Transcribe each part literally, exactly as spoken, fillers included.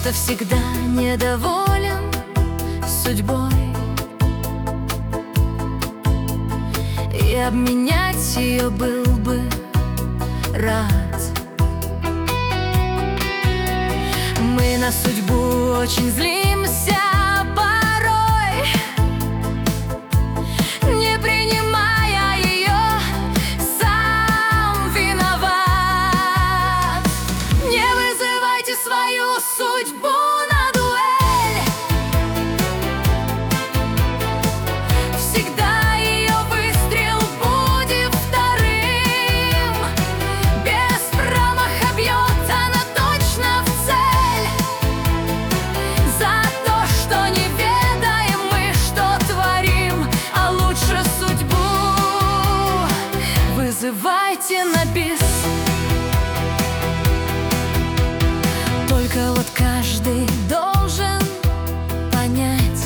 кто-то всегда недоволен судьбой, и обменять ее был бы рад. Мы на судьбу очень злимся порой, не принимая ее, сам виноват. Не вызывайте свою судьбу на дуэль, всегда ее выстрел будет вторым. Без промаха бьет она точно в цель. За то, что не ведаем мы, что творим, а лучше судьбу вызывайте на бис. Только вот каждый должен понять,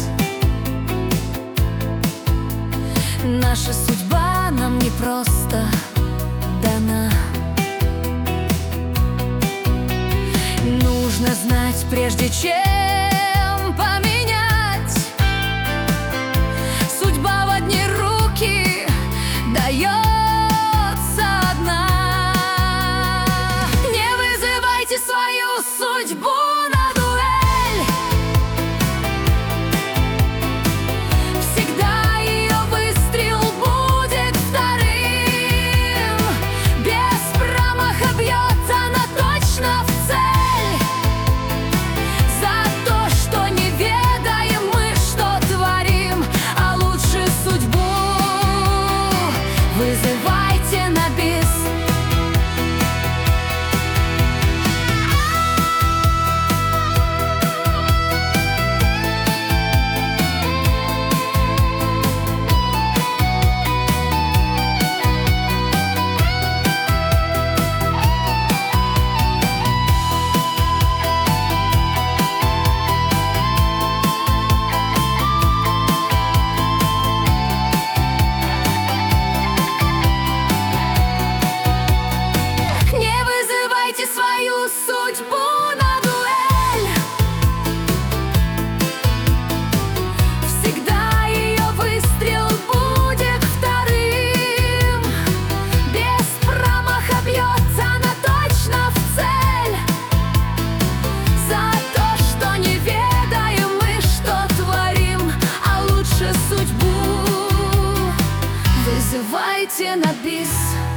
наша судьба нам не просто дана. Нужно знать, прежде чем поменять. Судьба в одни руки дается одна. Не вызывайте свою судьбу на дуэль, всегда ее выстрел будет вторым. Без промаха бьет она точно в цель. За то, что не ведаем мы, что творим, а лучше судьбу вызывайте на бис. Свою судьбу на дуэль, всегда ее выстрел будет вторым. Без промаха бьет она точно в цель. За то, что не ведаем мы, что творим, а лучше судьбу вызывайте на бис.